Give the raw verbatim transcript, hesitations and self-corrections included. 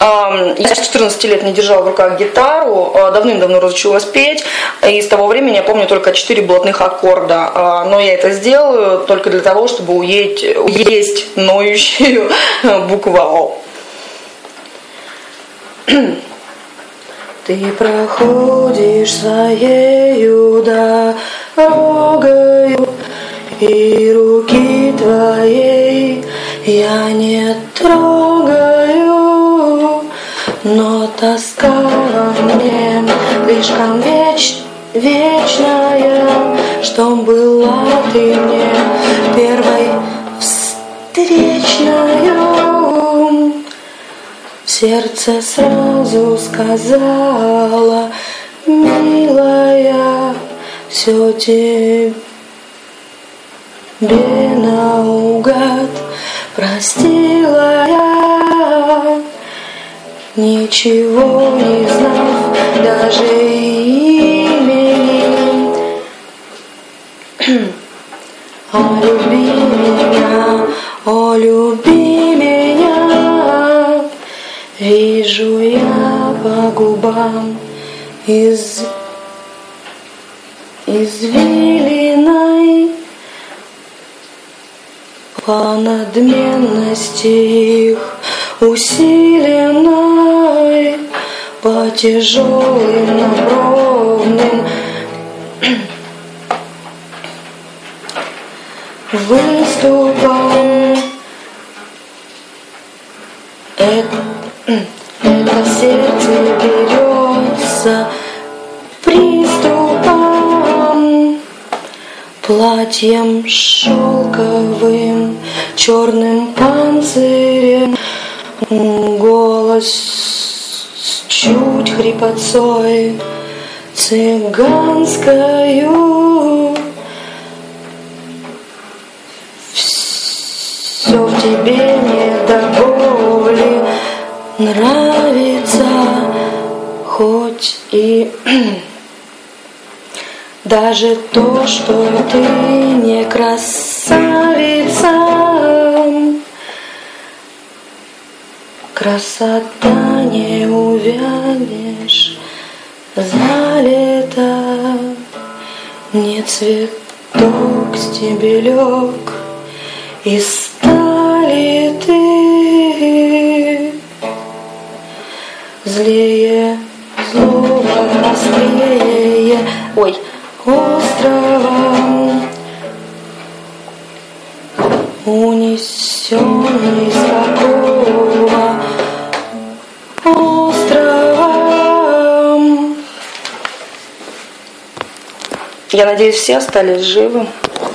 Я с четырнадцати лет не держала в руках гитару, давным-давно разучилась петь, и с того времени я помню только четыре блатных аккорда. Но я это сделаю только для того, чтобы уесть, уесть ноющую букву О. Ты проходишь своею дорогою, и руки твоей я не трогаю, но тоска во мне слишком веч, вечная, что была ты мне первой встречною. В сердце сразу сказала, милая, все тебе наугад. Простила я, ничего не знав, даже имени. О, люби меня, о, люби меня. Вижу я по губам из извилиной, по надменности их усиленной, по тяжелым надбровным выступам. Это, это сердце берется приступом, платьем шелковым, черным панцирем, голос чуть хрипотцой цыганскою. Все в тебе не до боли нравится, хоть и даже то, что ты не красавица. Красота не увянешь за лето, не цветок стебелек из стали ты. Злее злого острее, ой, острова, унесенный с какого острова. Я надеюсь, все остались живы.